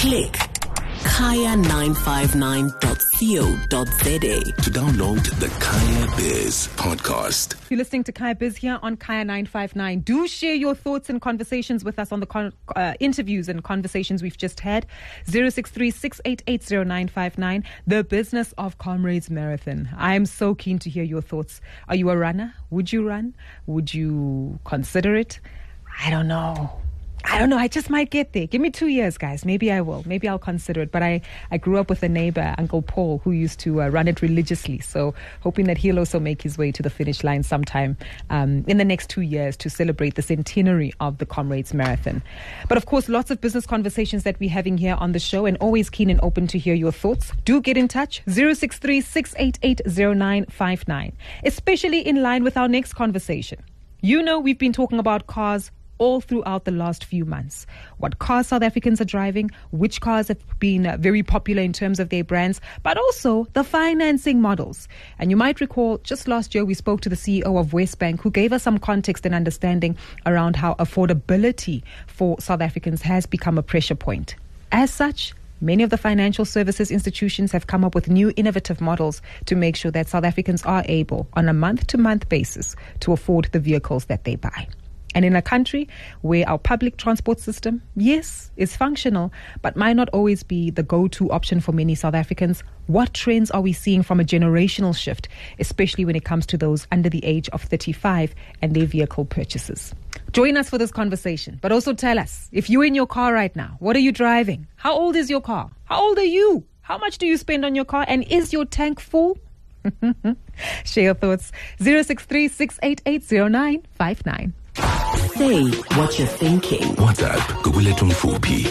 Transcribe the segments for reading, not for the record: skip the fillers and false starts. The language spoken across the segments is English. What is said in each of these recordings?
Click kaya959.co.za to download the Kaya Biz podcast. You're listening to Kaya Biz here on Kaya 959. Do share your thoughts and conversations with us on the interviews and conversations we've just had. 063-688-0959, the Business of Comrades Marathon. I'm so keen to hear your thoughts. Are you a runner? Would you run? Would you consider it? I don't know. I just might get there. Give me 2 years, guys. Maybe I will. Maybe I'll consider it. But I grew up with a neighbor, Uncle Paul, who used to run it religiously. So hoping that he'll also make his way to the finish line sometime in the next 2 years to celebrate the centenary of the Comrades Marathon. But of course, lots of business conversations that we're having here on the show, and always keen and open to hear your thoughts. Do get in touch. 063-688-0959, especially in line with our next conversation. You know, we've been talking about cars all throughout the last few months. What cars South Africans are driving, which cars have been very popular in terms of their brands, but also the financing models. And you might recall just last year we spoke to the CEO of WesBank, who gave us some context and understanding around how affordability for South Africans has become a pressure point. As such, many of the financial services institutions have come up with new innovative models to make sure that South Africans are able, on a month-to-month basis, to afford the vehicles that they buy. And in a country where our public transport system, yes, is functional, but might not always be the go-to option for many South Africans, what trends are we seeing from a generational shift, especially when it comes to those under the age of 35 and their vehicle purchases? Join us for this conversation, but also tell us, if you're in your car right now, what are you driving? How old is your car? How old are you? How much do you spend on your car? And is your tank full? Share your thoughts. 063-688-0959. Say what you're thinking. WhatsApp Google Mfupi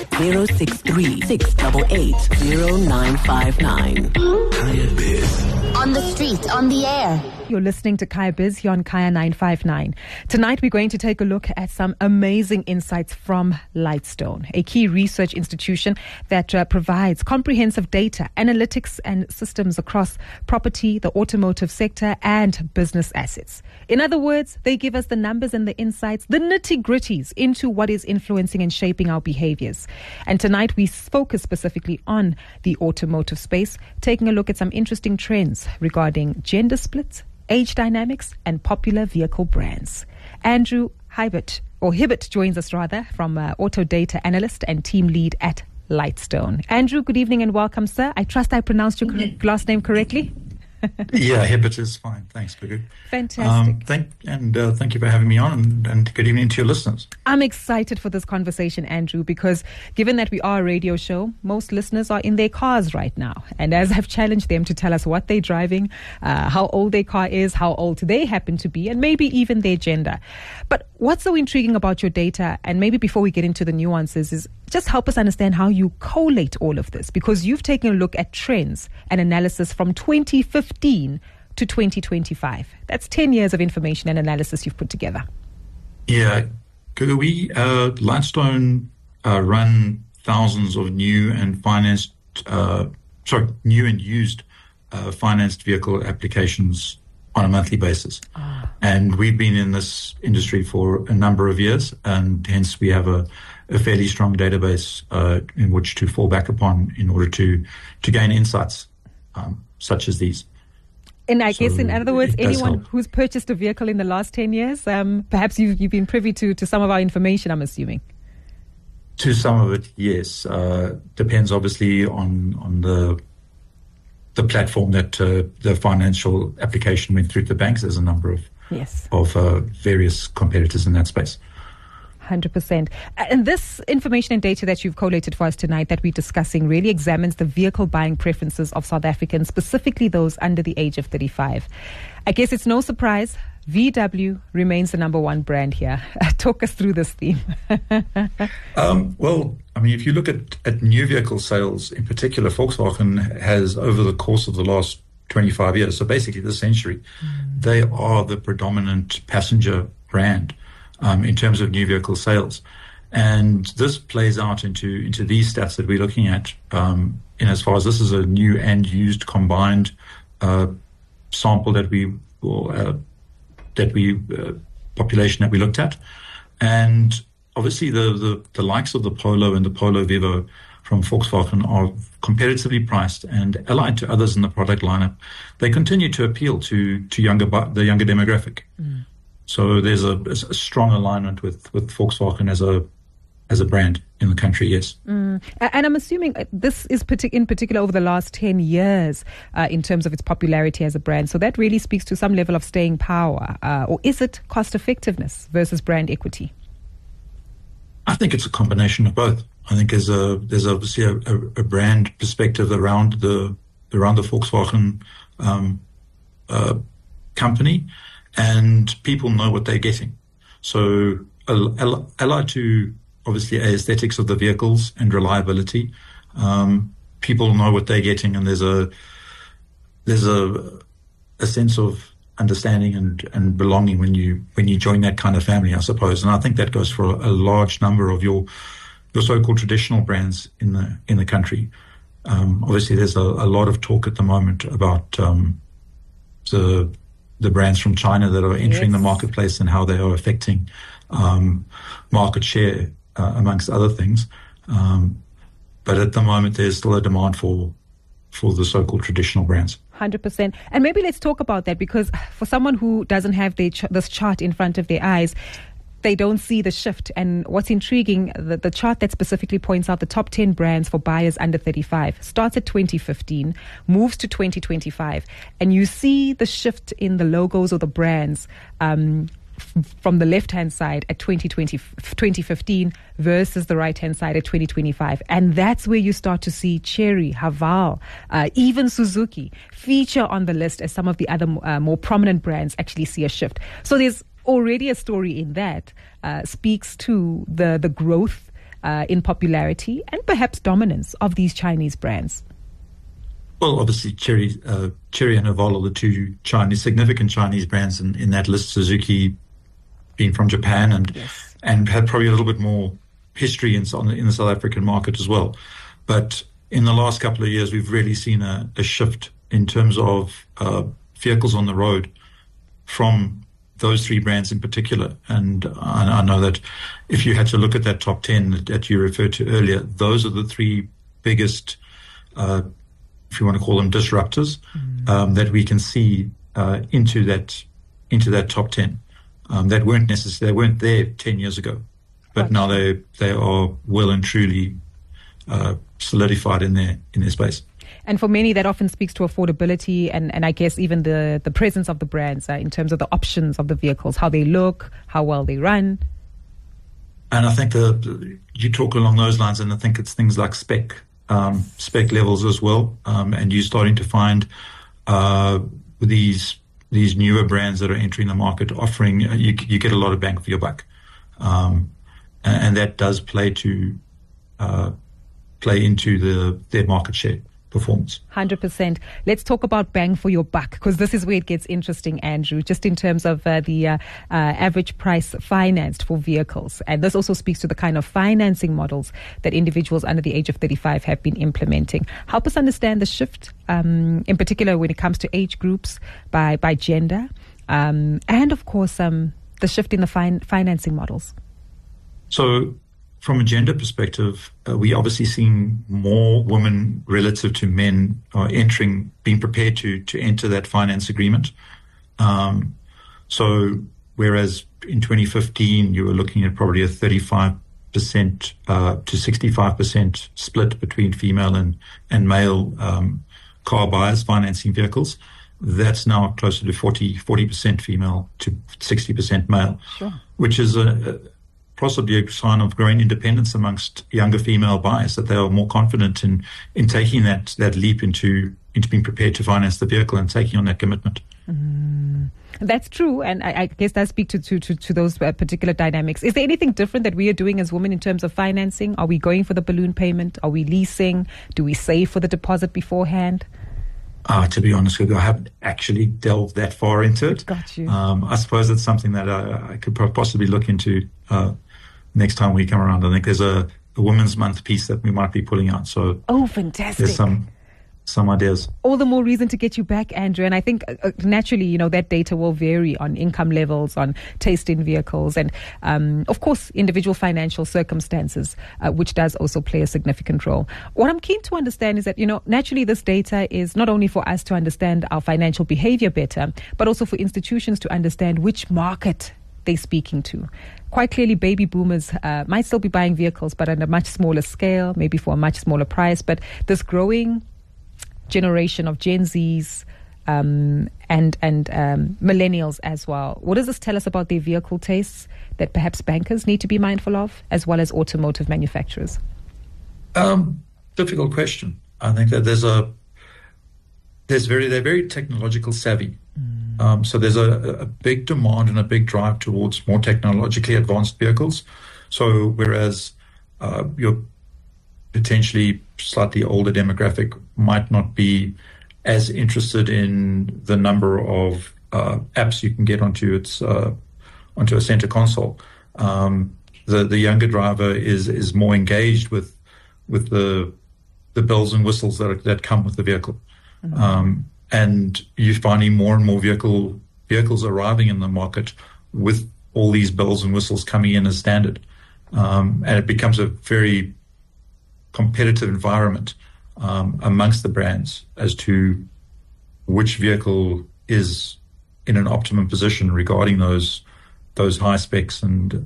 063-688-0959. Kaya Biz. On the street, on the air. You're listening to Kaya Biz here on Kaya 959. Tonight we're going to take a look at some amazing insights from Lightstone, a key research institution that provides comprehensive data, analytics and systems across property, the automotive sector and business assets. In other words, they give us the numbers and the insights, the nitty-gritties into what is influencing and shaping our behaviors. And tonight we focus specifically on the automotive space, taking a look at some interesting trends regarding gender splits, age dynamics, and popular vehicle brands. Andrew Hibbert joins us from Auto Data Analyst and Team Lead at Lightstone. Andrew, good evening and welcome, sir. I trust I pronounced your last name correctly. Yeah, Hibbert is fine. Thanks, Gugu. Fantastic. Thank you for having me on, and good evening to your listeners. I'm excited for this conversation, Andrew, because given that we are a radio show, most listeners are in their cars right now. And as I've challenged them to tell us what they're driving, how old their car is, how old they happen to be, and maybe even their gender. But what's so intriguing about your data, and maybe before we get into the nuances, is just help us understand how you collate all of this, because you've taken a look at trends and analysis from 2015 to 2025. That's 10 years of information and analysis you've put together. Yeah, we Lightstone run thousands of new and used financed vehicle applications on a monthly basis. And we've been in this industry for a number of years, and hence we have a fairly strong database in which to fall back upon in order to gain insights such as these. And I guess, in other words, anyone who's purchased a vehicle in the last 10 years, perhaps you've been privy to some of our information, I'm assuming. To some of it, yes. Depends obviously on the platform that the financial application went through to the banks. There's a number of various competitors in that space. 100%. And this information and data that you've collated for us tonight that we're discussing really examines the vehicle buying preferences of South Africans, specifically those under the age of 35. I guess it's no surprise VW remains the number one brand here. Talk us through this theme. Well, I mean, if you look at new vehicle sales in particular, Volkswagen has, over the course of the last 25 years, so basically this century, they are the predominant passenger brand in terms of new vehicle sales. And this plays out into these stats that we're looking at, in as far as this is a new and used combined sample that we population that we looked at. And obviously the likes of the Polo and the Polo Vivo Volkswagen are competitively priced and allied to others in the product lineup. They continue to appeal to the younger demographic. So there's a strong alignment with Volkswagen as a brand in the country, yes. And I'm assuming this is in particular over the last 10 years in terms of its popularity as a brand. So that really speaks to some level of staying power. Or is it cost effectiveness versus brand equity? I think it's a combination of both. I think there's obviously a brand perspective around the Volkswagen company, and people know what they're getting. So allied to obviously aesthetics of the vehicles and reliability, people know what they're getting, and there's a sense of understanding and belonging when you join that kind of family, I suppose. And I think that goes for a large number of your so-called traditional brands in the country. Obviously, there's a lot of talk at the moment about the brands from China that are entering the marketplace and how they are affecting market share, amongst other things. But at the moment, there's still a demand for the so-called traditional brands. 100%. And maybe let's talk about that, because for someone who doesn't have this chart in front of their eyes, they don't see the shift. And what's intriguing, the chart that specifically points out the top 10 brands for buyers under 35 starts at 2015, moves to 2025, and you see the shift in the logos or the brands from the left-hand side at 2015 versus the right-hand side at 2025. And that's where you start to see Chery, Haval, even Suzuki feature on the list as some of the other more prominent brands actually see a shift. So there's already a story in that speaks to the growth in popularity and perhaps dominance of these Chinese brands. Well, obviously, Chery and Haval are the two significant Chinese brands in that list. Suzuki being from Japan and had probably a little bit more history in the South African market as well. But in the last couple of years, we've really seen a shift in terms of vehicles on the road from those three brands in particular. And I know that if you had to look at that top 10 that you referred to earlier, those are the three biggest, if you want to call them disruptors, that we can see into that top 10. That weren't there 10 years ago, but now they are well and truly solidified in their space. And for many, that often speaks to affordability and I guess even the presence of the brands in terms of the options of the vehicles, how they look, how well they run. And I think you talk along those lines, and I think it's things like spec levels as well. And you're starting to find these newer brands that are entering the market offering, you get a lot of bang for your buck. And that does play into their market share performance. 100%. Let's talk about bang for your buck, because this is where it gets interesting, Andrew, just in terms of the average price financed for vehicles. And this also speaks to the kind of financing models that individuals under the age of 35 have been implementing. Help us understand the shift, in particular when it comes to age groups by gender, and of course the shift in the financing models. So from a gender perspective, we obviously seeing more women relative to men are being prepared to enter that finance agreement. So whereas in 2015 you were looking at probably a 35% to 65% split between female and male car buyers financing vehicles, that's now closer to 40% female to 60% male, sure, which is possibly a sign of growing independence amongst younger female buyers, that they are more confident in taking that leap into being prepared to finance the vehicle and taking on that commitment. That's true, and I guess that speaks to those particular dynamics. Is there anything different that we are doing as women in terms of financing? Are we going for the balloon payment? Are we leasing? Do we save for the deposit beforehand? To be honest with you, I haven't actually delved that far into it. Got you. I suppose it's something that I could possibly look into next time we come around. I think there's a Women's Month piece that we might be pulling out. So fantastic. There's some some ideas. All the more reason to get you back, Andrew. And I think naturally, that data will vary on income levels, on taste in vehicles, and of course, individual financial circumstances, which does also play a significant role. What I'm keen to understand is that, naturally this data is not only for us to understand our financial behavior better, but also for institutions to understand which market they're speaking to. Quite clearly, baby boomers might still be buying vehicles, but at a much smaller scale, maybe for a much smaller price. But this growing generation of Gen Zs and millennials as well. What does this tell us about their vehicle tastes that perhaps bankers need to be mindful of, as well as automotive manufacturers? Difficult question. I think that they're very technological savvy. So there's a big demand and a big drive towards more technologically advanced vehicles. So whereas your potentially slightly older demographic might not be as interested in the number of apps you can get onto a center console, the younger driver is more engaged with the bells and whistles that come with the vehicle. And you're finding more and more vehicles arriving in the market with all these bells and whistles coming in as standard. And it becomes a very competitive environment amongst the brands as to which vehicle is in an optimum position regarding those high specs and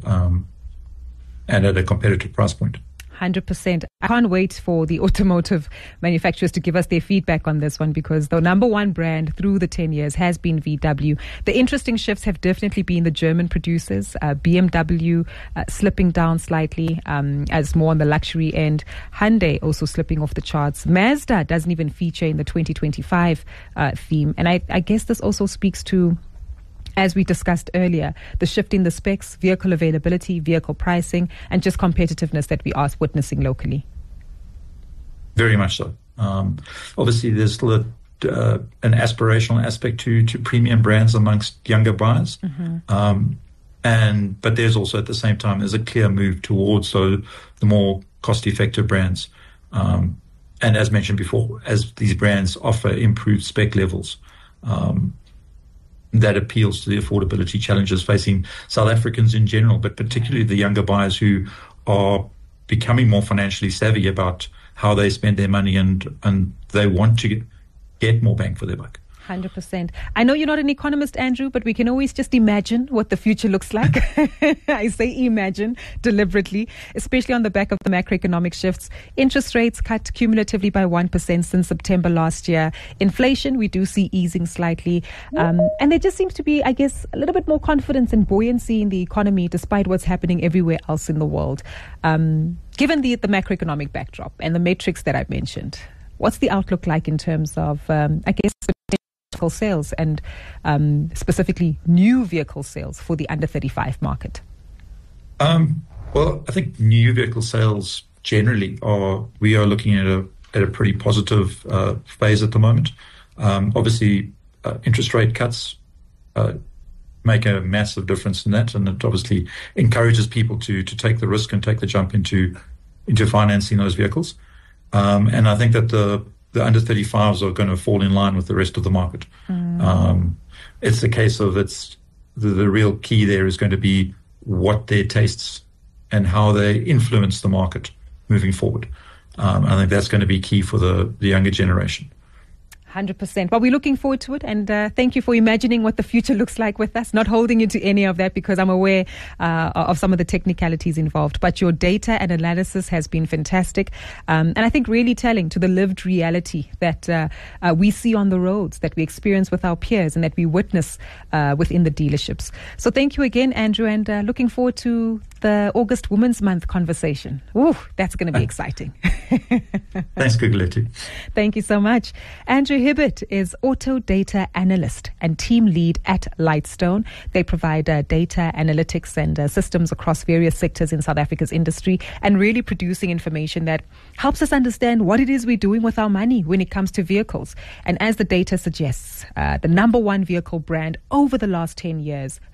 at a competitive price point. 100%. I can't wait for the automotive manufacturers to give us their feedback on this one, because the number one brand through the 10 years has been VW. The interesting shifts have definitely been the German producers, BMW slipping down slightly as more on the luxury end, Hyundai also slipping off the charts. Mazda doesn't even feature in the 2025 theme. And I guess this also speaks to, as we discussed earlier, the shift in the specs, vehicle availability, vehicle pricing, and just competitiveness that we are witnessing locally. Very much so. Obviously, there's still an aspirational aspect to premium brands amongst younger buyers. But there's also, at the same time, there's a clear move towards the more cost-effective brands. And as mentioned before, as these brands offer improved spec levels, that appeals to the affordability challenges facing South Africans in general, but particularly the younger buyers who are becoming more financially savvy about how they spend their money, and they want to get more bang for their buck. 100%. I know you're not an economist, Andrew, but we can always just imagine what the future looks like. I say imagine deliberately, especially on the back of the macroeconomic shifts. Interest rates cut cumulatively by 1% since September last year. Inflation, we do see easing slightly. And there just seems to be, I guess, a little bit more confidence and buoyancy in the economy despite what's happening everywhere else in the world. Given the macroeconomic backdrop and the metrics that I've mentioned, what's the outlook like in terms of, I guess, sales and specifically new vehicle sales for the under 35 market? Well, I think new vehicle sales generally we are looking at a pretty positive phase at the moment. Obviously, interest rate cuts make a massive difference in that, and it obviously encourages people to take the risk and take the jump into financing those vehicles. And I think that the under 35s are going to fall in line with the rest of the market. It's a case of the real key there is going to be what their tastes and how they influence the market moving forward. I think that's going to be key for the younger generation. 100%. Well, we're looking forward to it, and thank you for imagining what the future looks like with us. Not holding you to any of that because I'm aware of some of the technicalities involved. But your data and analysis has been fantastic, and I think really telling to the lived reality that we see on the roads, that we experience with our peers, and that we witness within the dealerships. So thank you again, Andrew, and looking forward to the August Women's Month conversation. Ooh, that's going to be exciting. Thanks, Gugulethu. Thank you so much. Andrew Hibbert is Auto Data Analyst and Team Lead at Lightstone. They provide data analytics and systems across various sectors in South Africa's industry, and really producing information that helps us understand what it is we're doing with our money when it comes to vehicles. And as the data suggests, the number one vehicle brand over the last 10 years,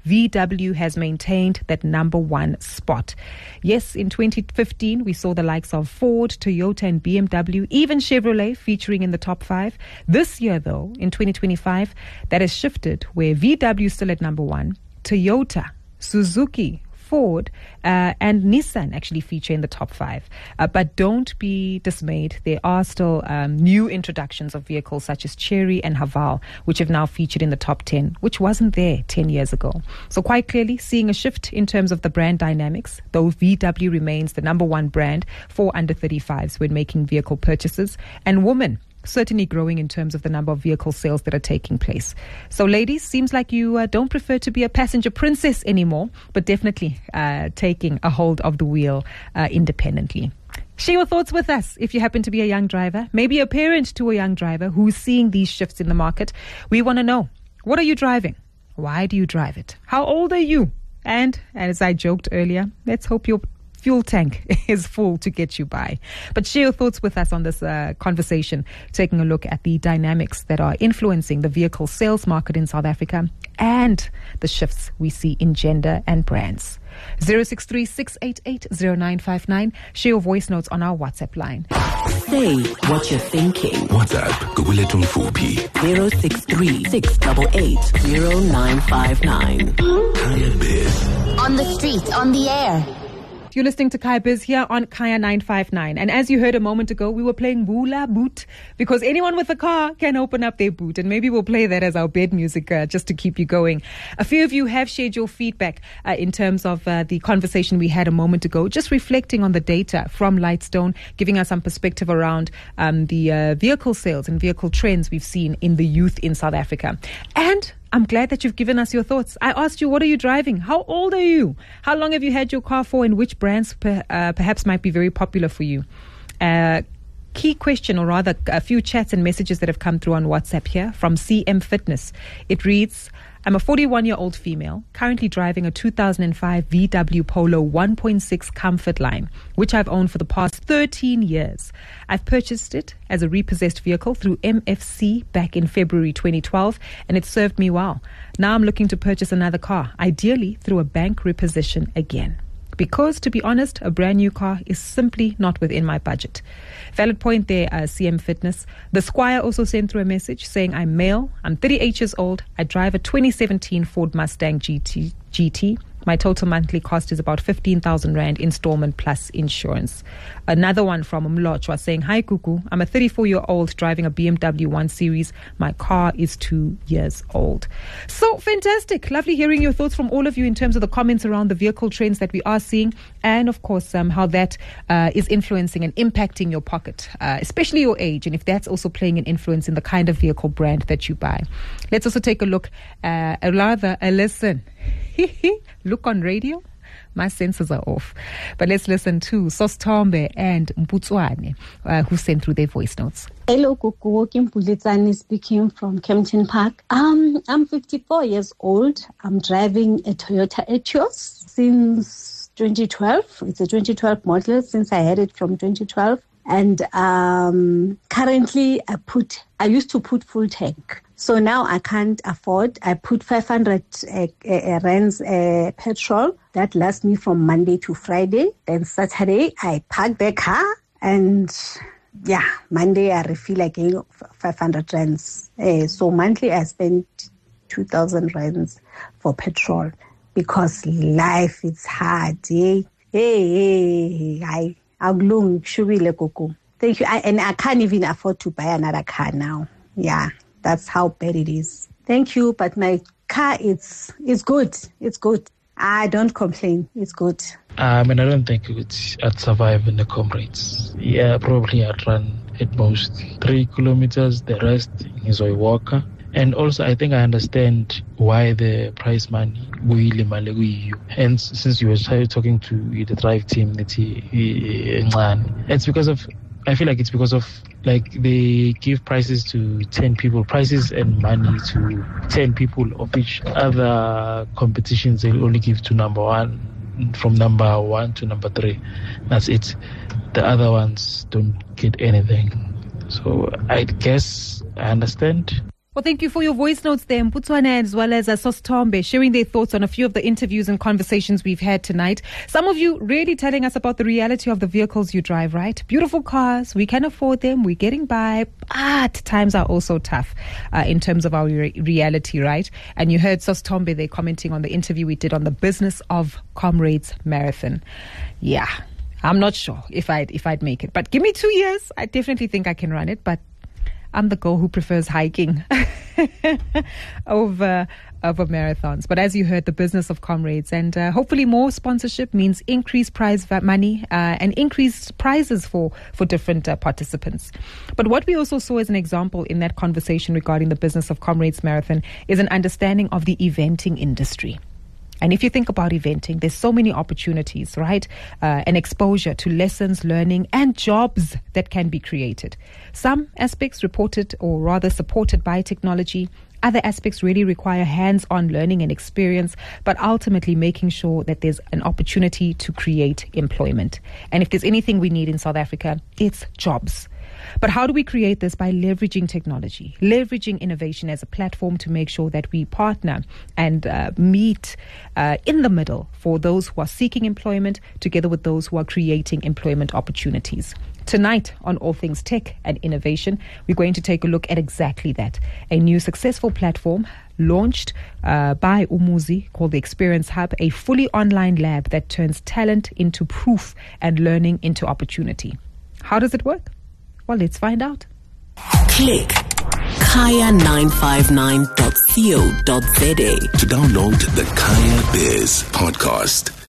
VW has maintained that number one spot. Yes, in 2015, we saw the likes of Ford, Toyota, and BMW, even Chevrolet featuring in the top 5. This year, though, in 2025, that has shifted, where VW is still at number one, Toyota, Suzuki, Ford, and Nissan actually feature in the top 5. But don't be dismayed. There are still new introductions of vehicles such as Chery and Haval, which have now featured in the top 10, which wasn't there 10 years ago. So quite clearly, seeing a shift in terms of the brand dynamics, though VW remains the number one brand for under 35s when making vehicle purchases, and women certainly growing in terms of the number of vehicle sales that are taking place. So ladies, seems like you don't prefer to be a passenger princess anymore, but definitely taking a hold of the wheel independently. Share your thoughts with us if you happen to be a young driver, maybe a parent to a young driver who's seeing these shifts in the market. We want to know, what are you driving? Why do you drive it? How old are you? And as I joked earlier, let's hope your fuel tank is full to get you by. But share your thoughts with us on this conversation, taking a look at the dynamics that are influencing the vehicle sales market in South Africa and the shifts we see in gender and brands. 063-688-0959. Share your voice notes on our WhatsApp line. Say what you're thinking. WhatsApp Gugulethu Mfuphi 063-688-0959. On the street, on the air. You're listening to Kaya Biz here on Kaya 959. And as you heard a moment ago, we were playing Bula Boot because anyone with a car can open up their boot. And maybe we'll play that as our bed music just to keep you going. A few of you have shared your feedback in terms of the conversation we had a moment ago, just reflecting on the data from Lightstone, giving us some perspective around the vehicle sales and vehicle trends we've seen in the youth in South Africa. And I'm glad that you've given us your thoughts. I asked you, what are you driving? How old are you? How long have you had your car for, and which brands perhaps might be very popular for you? Key question, or rather a few chats and messages that have come through on WhatsApp here from CM Fitness. It reads, I'm a 41-year-old female, currently driving a 2005 VW Polo 1.6 Comfort Line, which I've owned for the past 13 years. I've purchased it as a repossessed vehicle through MFC back in February 2012, and it served me well. Now I'm looking to purchase another car, ideally through a bank repossession again. Because, to be honest, a brand new car is simply not within my budget. Valid point there, CM Fitness. The Squire also sent through a message saying, I'm male, I'm 38 years old, I drive a 2017 Ford Mustang GT. My total monthly cost is about 15,000 Rand installment plus insurance. Another one from Mlochwa saying, Hi Kuku, I'm a 34-year-old driving a BMW 1 Series. My car is 2 years old. So fantastic. Lovely hearing your thoughts from all of you in terms of the comments around the vehicle trends that we are seeing, and of course how that is influencing and impacting your pocket, especially your age, and if that's also playing an influence in the kind of vehicle brand that you buy. Let's also take a look, a listen. Look on radio, my senses are off. But let's listen to Sostombe and Mputswane, who sent through their voice notes. Hello, Kuku. Kim Pulitsani speaking from Kempton Park. I'm 54 years old. I'm driving a Toyota Etios since 2012. It's a 2012 model since I had it from 2012. And currently I used to put full tank. So now I can't afford. I put 500 rands petrol. That lasts me from Monday to Friday. Then Saturday, I park the car. And Monday I refill again 500 rands. So monthly I spend 2,000 rands for petrol because life is hard. Thank you. And I can't even afford to buy another car now. Yeah. That's how bad it is. Thank you, but my car is good. It's good. I don't complain. It's good. I don't think I'd survive in the comrades. Yeah, probably I'd run at most 3 kilometers. The rest is a walker. And also, I think I understand why the price money will malegu. Hence, since you were talking to the drive team, it's because of. I feel like it's because of they give prices to 10 people, prices and money to 10 people, of which other competitions they only give to number 1, from number 1 to number 3. That's it. The other ones don't get anything. So I guess I understand. Well, thank you for your voice notes there, Mputswana as well as Sostombe, sharing their thoughts on a few of the interviews and conversations we've had tonight. Some of you really telling us about the reality of the vehicles you drive, right? Beautiful cars, we can afford them, we're getting by, but times are also tough in terms of our reality, right? And you heard Sostombe there commenting on the interview we did on the Business of Comrades Marathon. Yeah, I'm not sure if I'd make it, but give me 2 years. I definitely think I can run it, but I'm the girl who prefers hiking over marathons. But as you heard, the Business of Comrades, and hopefully more sponsorship means increased prize money and increased prizes for different participants. But what we also saw as an example in that conversation regarding the Business of Comrades Marathon is an understanding of the eventing industry. And if you think about eventing, there's so many opportunities, right? And exposure to lessons, learning, and jobs that can be created. Some aspects reported or rather supported by technology. Other aspects really require hands-on learning and experience, but ultimately making sure that there's an opportunity to create employment. And if there's anything we need in South Africa, it's jobs. But how do we create this? By leveraging technology, leveraging innovation as a platform to make sure that we partner and meet in the middle for those who are seeking employment together with those who are creating employment opportunities. Tonight on All Things Tech and Innovation, we're going to take a look at exactly that. A new successful platform launched by Umuzi called the Experience Hub, a fully online lab that turns talent into proof and learning into opportunity. How does it work? Well, let's find out. Click kaya959.co.za to download the Kaya Biz podcast.